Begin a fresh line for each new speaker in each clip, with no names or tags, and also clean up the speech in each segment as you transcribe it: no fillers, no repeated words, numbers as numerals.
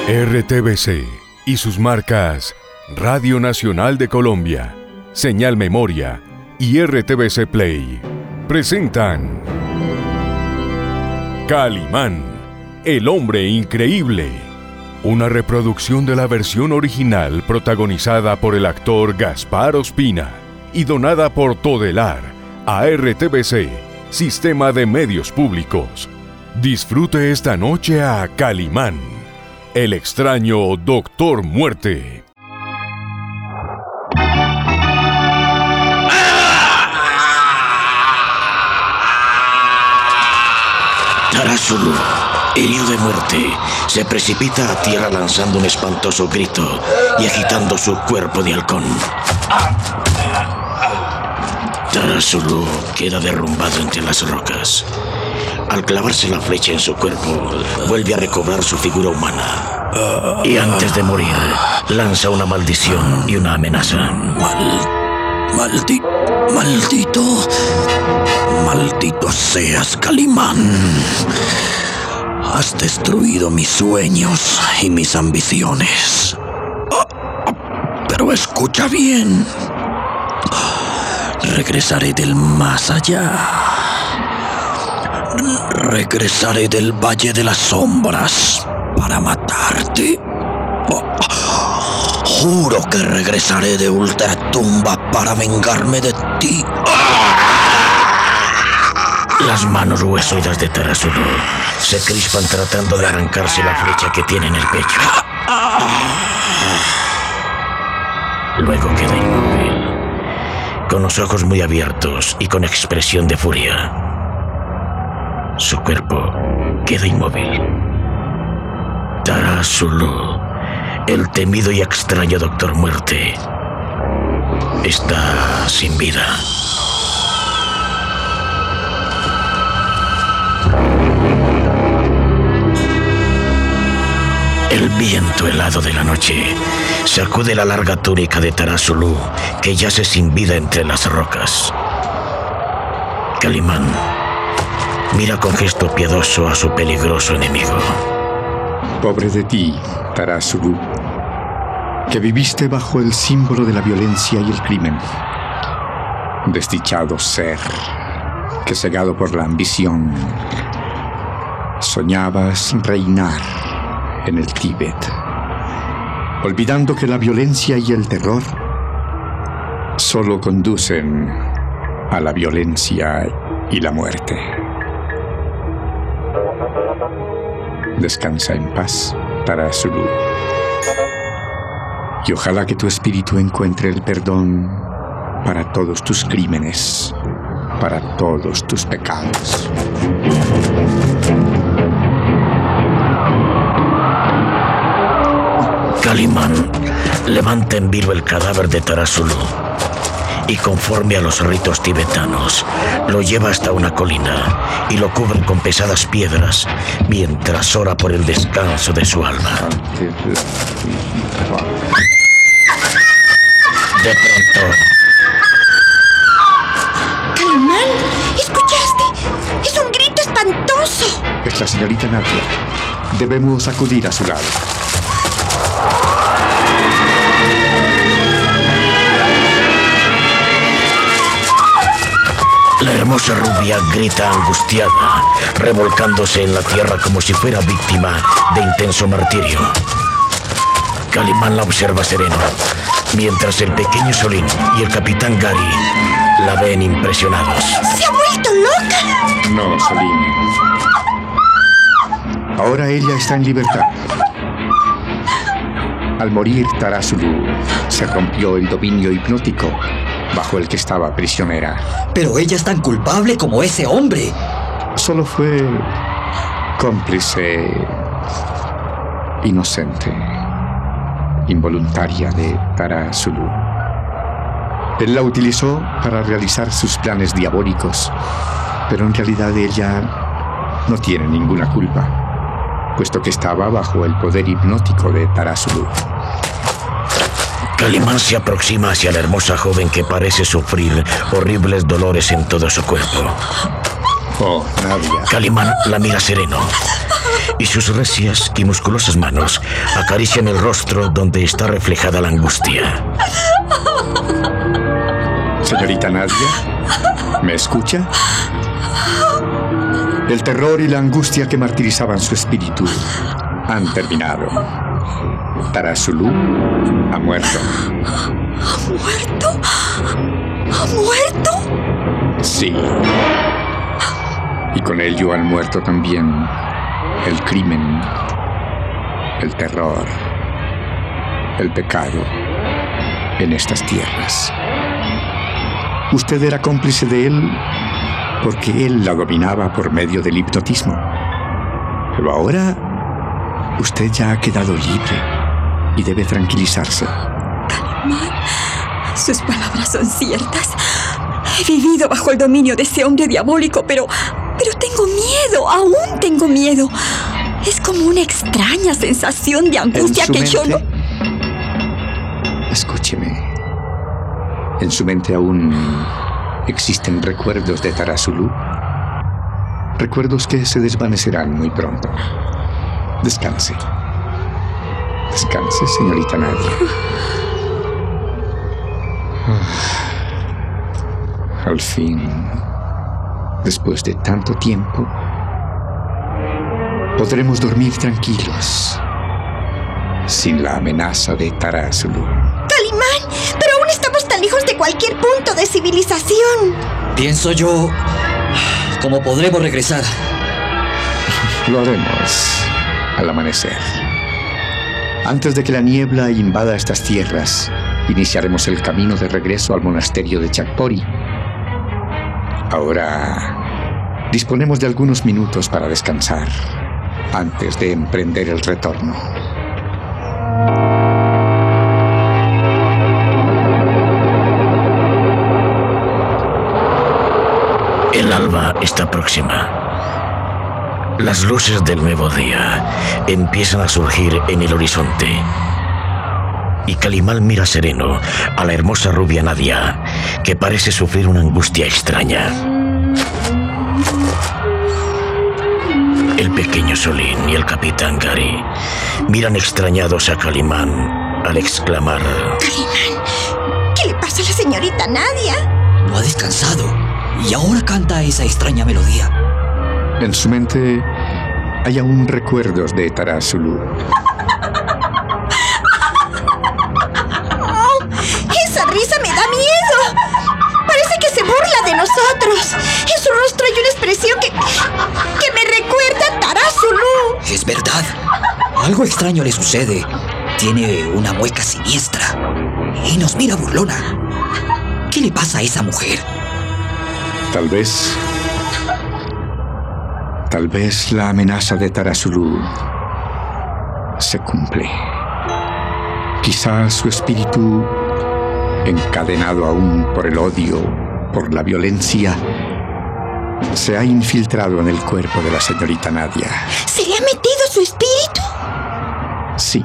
RTBC y sus marcas Radio Nacional de Colombia, Señal Memoria y RTBC Play presentan Calimán, el hombre increíble, una reproducción de la versión original protagonizada por el actor Gaspar Ospina y donada por Todelar a RTBC, Sistema de Medios Públicos. Disfrute esta noche a Calimán, el extraño Doctor Muerte.
Tara-Sulu, herido de muerte, se precipita a tierra lanzando un espantoso grito y agitando su cuerpo de halcón. Tara-Sulu queda derrumbado entre las rocas. Al clavarse la flecha en su cuerpo, vuelve a recobrar su figura humana. Y antes de morir, lanza una maldición y una amenaza. Maldito seas, Calimán. Has destruido mis sueños y mis ambiciones. Pero escucha bien. Regresaré del más allá. Regresaré del Valle de las Sombras para matarte. Juro que regresaré de ultratumba para vengarme de ti. Las manos huesudas de Tara-Sulu se crispan tratando de arrancarse la flecha que tiene en el pecho. Luego queda inmóvil, con los ojos muy abiertos y con expresión de furia. Su cuerpo queda inmóvil. Tara-Sulu, el temido y extraño Doctor Muerte, está sin vida. El viento helado de la noche sacude la larga túnica de Tara-Sulu, que yace sin vida entre las rocas. Calimán mira con gesto piadoso a su peligroso enemigo.
Pobre de ti, Tara-Sulu, que viviste bajo el símbolo de la violencia y el crimen. Desdichado ser, que cegado por la ambición, soñabas reinar en el Tíbet, olvidando que la violencia y el terror solo conducen a la violencia y la muerte. Descansa en paz, Tara-Sulu, y ojalá que tu espíritu encuentre el perdón para todos tus crímenes, para todos tus pecados.
Calimán levanta en vilo el cadáver de Tara-Sulu y, conforme a los ritos tibetanos, lo lleva hasta una colina y lo cubre con pesadas piedras mientras ora por el descanso de su alma. De pronto...
¡Calimán! ¿Escuchaste? ¡Es un grito espantoso!
Es la señorita Nadia. Debemos acudir a su lado.
La hermosa rubia grita angustiada, revolcándose en la tierra como si fuera víctima de intenso martirio. Calimán la observa sereno, mientras el pequeño Solín y el capitán Gary la ven impresionados.
¡Se ha vuelto loca!
No, Solín. Ahora ella está en libertad. Al morir Tara-Sulu, se rompió el dominio hipnótico bajo el que estaba prisionera.
Pero ella es tan culpable como ese hombre.
Solo fue cómplice inocente, involuntaria de Tara-Sulu. Él la utilizó para realizar sus planes diabólicos, pero en realidad ella no tiene ninguna culpa, puesto que estaba bajo el poder hipnótico de Tara-Sulu.
Calimán se aproxima hacia la hermosa joven que parece sufrir horribles dolores en todo su cuerpo.
Oh, Nadia.
Calimán la mira sereno y sus recias y musculosas manos acarician el rostro donde está reflejada la angustia.
Señorita Nadia, ¿me escucha? El terror y la angustia que martirizaban su espíritu han terminado. Tarazulú ha muerto.
¿Ha muerto? ¿Ha muerto?
Sí. Y con ello han muerto también el crimen, el terror, el pecado en estas tierras. Usted era cómplice de él porque él la dominaba por medio del hipnotismo. Pero ahora usted ya ha quedado libre y debe tranquilizarse.
Calimán, sus palabras son ciertas. He vivido bajo el dominio de ese hombre diabólico, pero tengo miedo, aún tengo miedo. Es como una extraña sensación de angustia que yo no...
Escúcheme. En su mente aún existen recuerdos de Tarazulú. Recuerdos que se desvanecerán muy pronto. Descanse. Descanse, señorita Nadia. Al fin, después de tanto tiempo, podremos dormir tranquilos, sin la amenaza de Tarazulú.
Calimán, pero aún estamos tan lejos de cualquier punto de civilización.
Pienso yo cómo podremos regresar.
Lo haremos al amanecer. Antes de que la niebla invada estas tierras, iniciaremos el camino de regreso al monasterio de Chakpori. Ahora disponemos de algunos minutos para descansar antes de emprender el retorno.
El alba está próxima. Las luces del nuevo día empiezan a surgir en el horizonte. Y Calimán mira sereno a la hermosa rubia Nadia, que parece sufrir una angustia extraña. El pequeño Solín y el capitán Gary miran extrañados a Calimán al exclamar:
Calimán, ¿qué le pasa a la señorita Nadia?
No ha descansado y ahora canta esa extraña melodía.
En su mente hay aún recuerdos de Tarazulú.
Oh, esa risa me da miedo. Parece que se burla de nosotros. En su rostro hay una expresión que me recuerda a Tarazulú.
Es verdad. Algo extraño le sucede. Tiene una mueca siniestra y nos mira burlona. ¿Qué le pasa a esa mujer?
Tal vez la amenaza de Tarazulú se cumple. Quizás su espíritu, encadenado aún por el odio, por la violencia, se ha infiltrado en el cuerpo de la señorita Nadia.
¿Se le ha metido su espíritu?
Sí.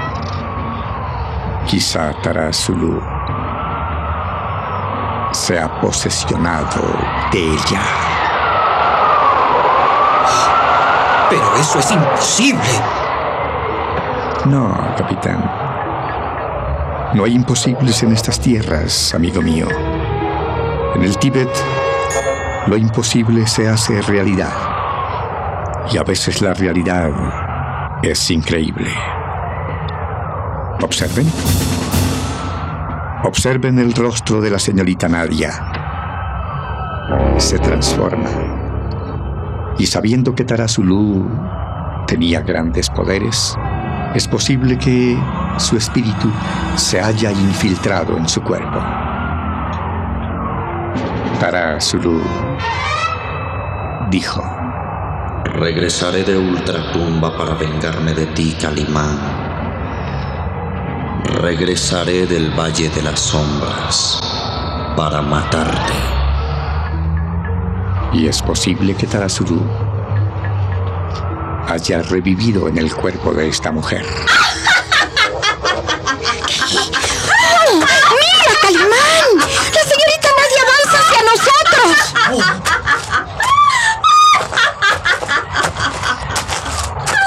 Quizá Tarazulú se ha posesionado de ella.
Pero eso es imposible.
No, capitán. No hay imposibles en estas tierras, amigo mío. En el Tíbet, lo imposible se hace realidad. Y a veces la realidad es increíble. Observen. Observen el rostro de la señorita Nadia. Se transforma. Y sabiendo que Tarazulú tenía grandes poderes, es posible que su espíritu se haya infiltrado en su cuerpo. Tarazulú dijo:
regresaré de Ultratumba para vengarme de ti, Calimán. Regresaré del Valle de las Sombras para matarte.
Y es posible que Tarazulú haya revivido en el cuerpo de esta mujer.
¡Oh! ¡Mira, Calimán! ¡La señorita Nadia avanza hacia nosotros!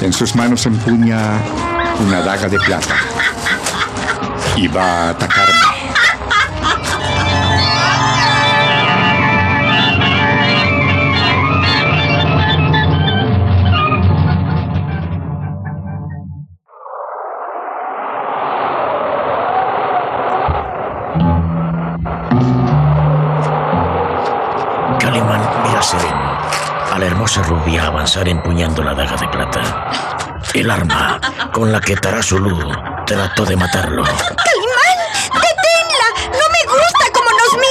En sus manos empuña una daga de plata y va a atacarme.
Calimán mira sereno a la hermosa rubia avanzar empuñando la daga de plata, el arma con la que Tarazulú trató de matarlo.
¡Calimán! ¡Deténla! ¡No me gusta cómo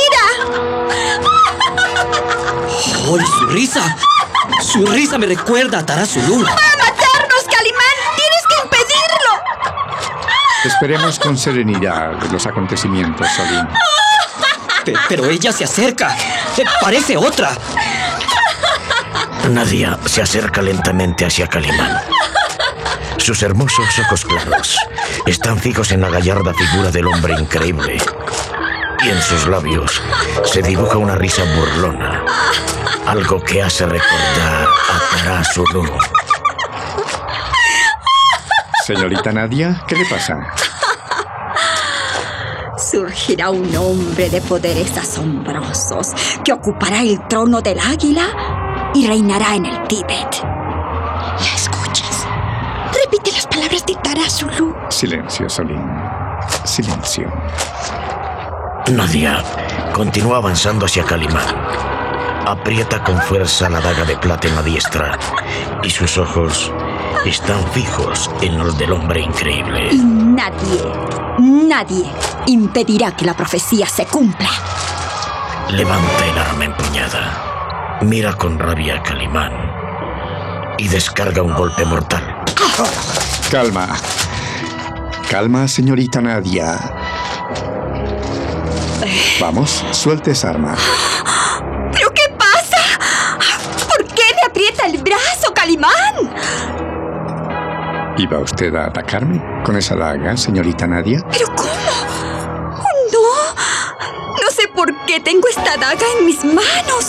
nos mira!
¡Oh, su risa! ¡Su risa me recuerda a Tarazulú!
¡Va a matarnos, Calimán! ¡Tienes que impedirlo!
Esperemos con serenidad los acontecimientos, Solín.
Pero ella se acerca. Parece otra.
Nadia se acerca lentamente hacia Calimán. Sus hermosos ojos claros están fijos en la gallarda figura del hombre increíble. Y en sus labios se dibuja una risa burlona, algo que hace recordar a Tarazulú.
Señorita Nadia, ¿qué le pasa?
Surgirá un hombre de poderes asombrosos que ocupará el trono del águila y reinará en el Tíbet.
¿La escuchas? Repite las palabras de Tarazulú.
Silencio, Solín. Silencio.
Nadia continúa avanzando hacia Calimán. Aprieta con fuerza la daga de plata en la diestra y sus ojos están fijos en los del hombre increíble.
Y nadie impedirá que la profecía se cumpla.
Levanta el arma empuñada, mira con rabia a Calimán y descarga un golpe mortal.
Calma. Calma, señorita Nadia. Vamos, suelte esa arma.
¿Pero qué pasa? ¿Por qué me aprieta el brazo, Calimán?
¿Iba usted a atacarme con esa daga, señorita Nadia?
¿Pero cómo? ¡Oh, no! No sé por qué tengo esta daga en mis manos.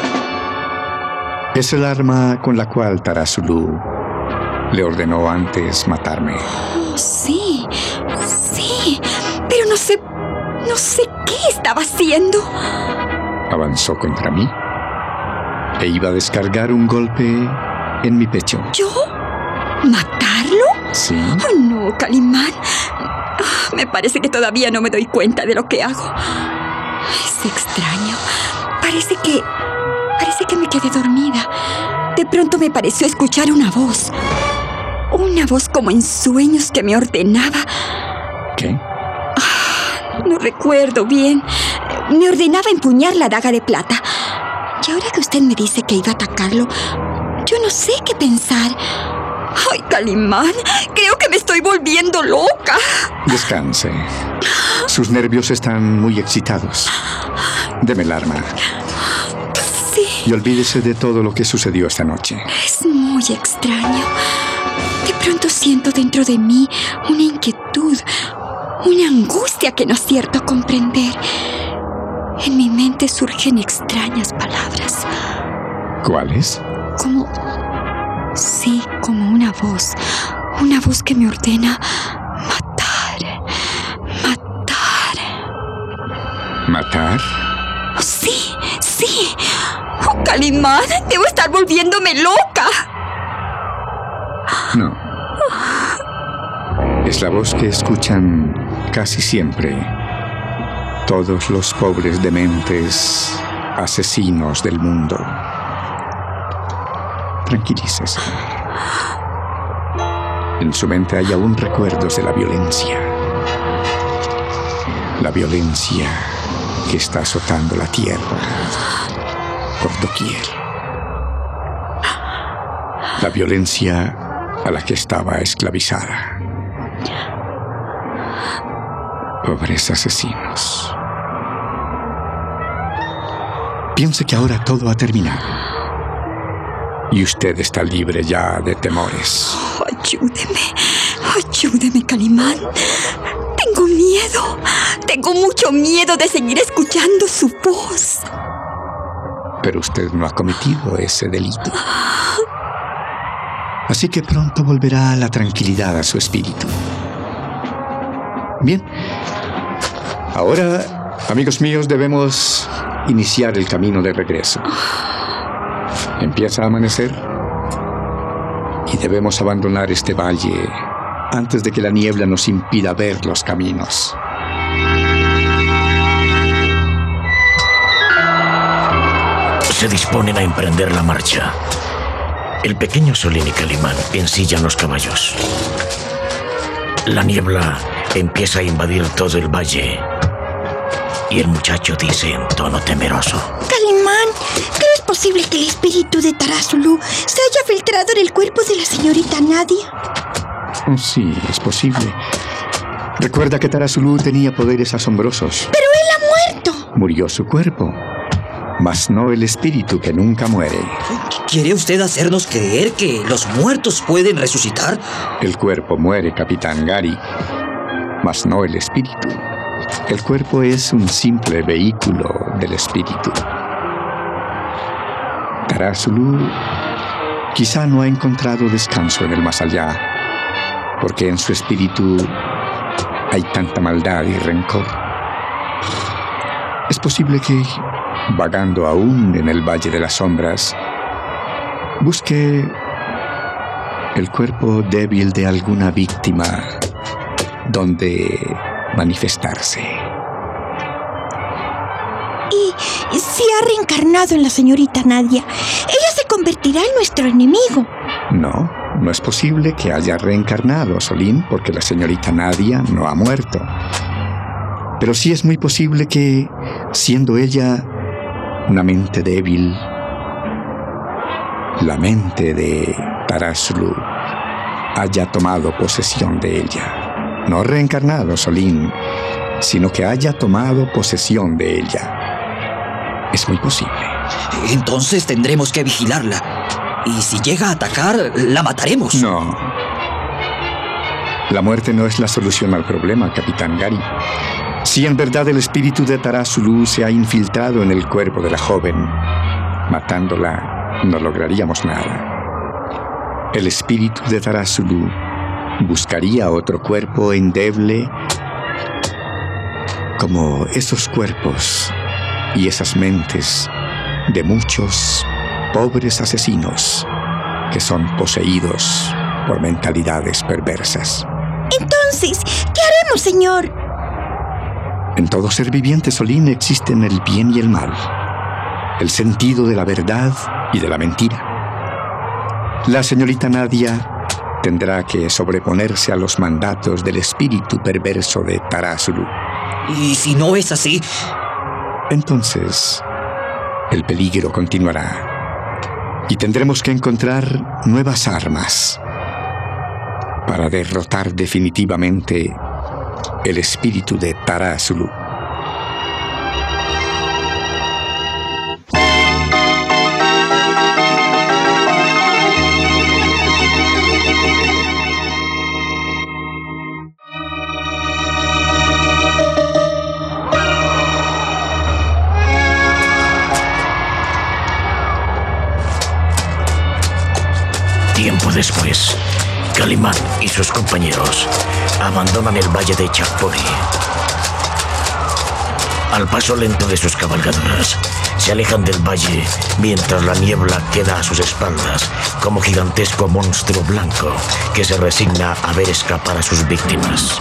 Es el arma con la cual Tarazulú le ordenó antes matarme.
Oh, sí. Pero no sé qué estaba haciendo.
Avanzó contra mí e iba a descargar un golpe en mi pecho.
¿Yo? ¿Matarlo?
Sí.
Oh, no, Calimán. Me parece que todavía no me doy cuenta de lo que hago. Es extraño. Parece que me quedé dormida. De pronto me pareció escuchar una voz. Una voz como en sueños que me ordenaba.
¿Qué?
No recuerdo bien. Me ordenaba empuñar la daga de plata. Y ahora que usted me dice que iba a atacarlo, yo no sé qué pensar. ¡Ay, Calimán! Creo que me estoy volviendo loca.
Descanse. Sus nervios están muy excitados. Deme el arma.
Sí.
Y olvídese de todo lo que sucedió esta noche.
Es muy extraño. De pronto siento dentro de mí una inquietud, una angustia que no acierto comprender. En mi mente surgen extrañas palabras.
¿Cuáles?
Como una voz que me ordena matar.
¿Matar?
Oh, sí. Oh, Calimán, debo estar volviéndome loca.
No. Es la voz que escuchan casi siempre todos los pobres dementes asesinos del mundo. Tranquilícese. En su mente hay aún recuerdos de la violencia. La violencia que está azotando la tierra por doquier. La violencia a la que estaba esclavizada. Pobres asesinos. Piense que ahora todo ha terminado. Y usted está libre ya de temores.
Oh, ayúdeme, Calimán. Tengo miedo. Tengo mucho miedo de seguir escuchando su voz.
Pero usted no ha cometido ese delito. Así que pronto volverá la tranquilidad a su espíritu. Bien. Ahora, amigos míos, debemos iniciar el camino de regreso. Empieza a amanecer y debemos abandonar este valle antes de que la niebla nos impida ver los caminos.
Se disponen a emprender la marcha. El pequeño Solín y Calimán ensillan los caballos. La niebla empieza a invadir todo el valle y el muchacho dice en tono temeroso:
Calimán, ¿crees posible que el espíritu de Tarazulú se haya filtrado en el cuerpo de la señorita Nadia?
Sí, es posible. Recuerda que Tarazulú tenía poderes asombrosos.
¡Pero él ha muerto!
Murió su cuerpo, mas no el espíritu, que nunca muere.
¿Quiere usted hacernos creer que los muertos pueden resucitar?
El cuerpo muere, Capitán Gary, mas no el espíritu. El cuerpo es un simple vehículo del espíritu. Tarazulú quizá no ha encontrado descanso en el más allá, porque en su espíritu hay tanta maldad y rencor. Es posible que, vagando aún en el Valle de las Sombras, busque el cuerpo débil de alguna víctima donde manifestarse.
Y si ha reencarnado en la señorita Nadia, ella se convertirá en nuestro enemigo.
No, no es posible que haya reencarnado, Solín, porque la señorita Nadia no ha muerto. Pero sí es muy posible que, siendo ella una mente débil, la mente de Tarazulú haya tomado posesión de ella. No reencarnado, Solín, sino que haya tomado posesión de ella. Es muy posible.
Entonces tendremos que vigilarla. Y si llega a atacar, la mataremos.
No. La muerte no es la solución al problema, Capitán Gary. Si en verdad el espíritu de Tarazulú se ha infiltrado en el cuerpo de la joven, matándola no lograríamos nada. El espíritu de Tarazulú buscaría otro cuerpo endeble como esos cuerpos y esas mentes de muchos pobres asesinos que son poseídos por mentalidades perversas.
Entonces, ¿qué haremos, señor?
En todo ser viviente, Solín, existen el bien y el mal, el sentido de la verdad y de la mentira. La señorita Nadia tendrá que sobreponerse a los mandatos del espíritu perverso de Tarazulú.
¿Y si no es así?
Entonces, el peligro continuará y tendremos que encontrar nuevas armas para derrotar definitivamente el espíritu de Tarazulú.
Tiempo después, Calimán y sus compañeros abandonan el valle de Chakpori. Al paso lento de sus cabalgaduras, se alejan del valle mientras la niebla queda a sus espaldas como gigantesco monstruo blanco que se resigna a ver escapar a sus víctimas.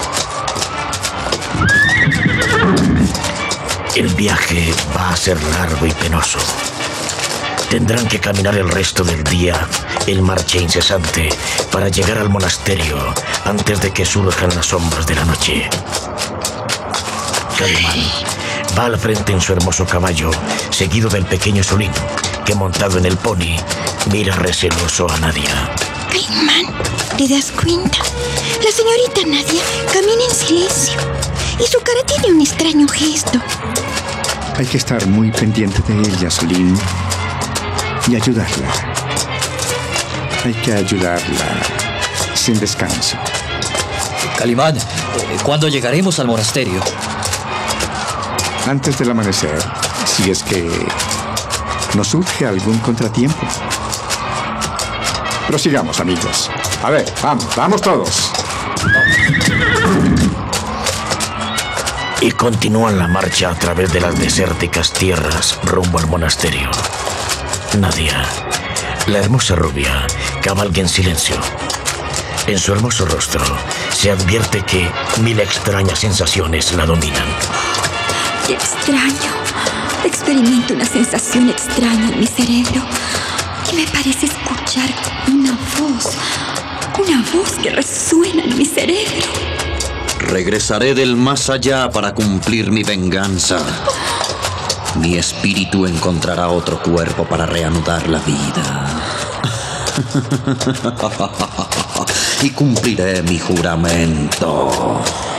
El viaje va a ser largo y penoso. Tendrán que caminar el resto del día en marcha incesante para llegar al monasterio antes de que surjan las sombras de la noche. Calimán va al frente en su hermoso caballo, seguido del pequeño Solín, que montado en el pony mira receloso a Nadia.
Calimán, ¿te das cuenta? La señorita Nadia camina en silencio y su cara tiene un extraño gesto.
Hay que estar muy pendiente de ella, Solín, y ayudarla. Hay que ayudarla sin descanso.
Calimán, ¿cuándo llegaremos al monasterio?
Antes del amanecer, si es que nos surge algún contratiempo. Prosigamos, amigos. A ver, vamos todos.
Y continúan la marcha a través de las desérticas tierras rumbo al monasterio. Nadia, la hermosa rubia, cabalga en silencio. En su hermoso rostro se advierte que 1000 extrañas sensaciones la dominan.
¡Qué extraño! Experimento una sensación extraña en mi cerebro y me parece escuchar una voz que resuena en mi cerebro.
Regresaré del más allá para cumplir mi venganza. Mi espíritu encontrará otro cuerpo para reanudar la vida. Y cumpliré mi juramento.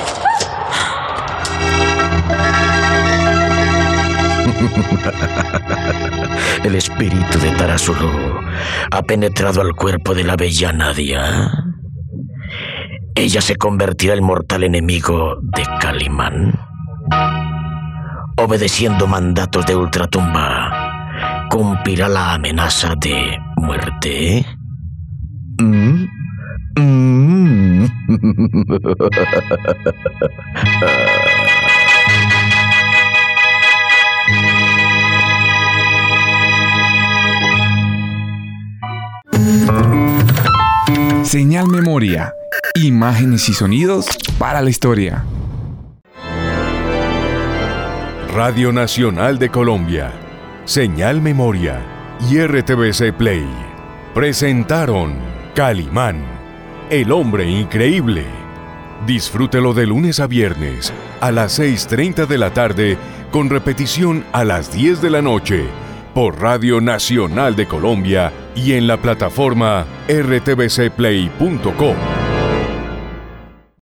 El espíritu de Tarazulu ha penetrado al cuerpo de la bella Nadia. Ella se convertirá en mortal enemigo de Calimán. Obedeciendo mandatos de Ultratumba, cumplirá la amenaza de muerte.
Señal Memoria. Imágenes y sonidos para la historia.
Radio Nacional de Colombia, Señal Memoria y RTBC Play presentaron Calimán, el hombre increíble. Disfrútelo de lunes a viernes a las 6:30 de la tarde con repetición a las 10 de la noche por Radio Nacional de Colombia y en la plataforma rtbcplay.com.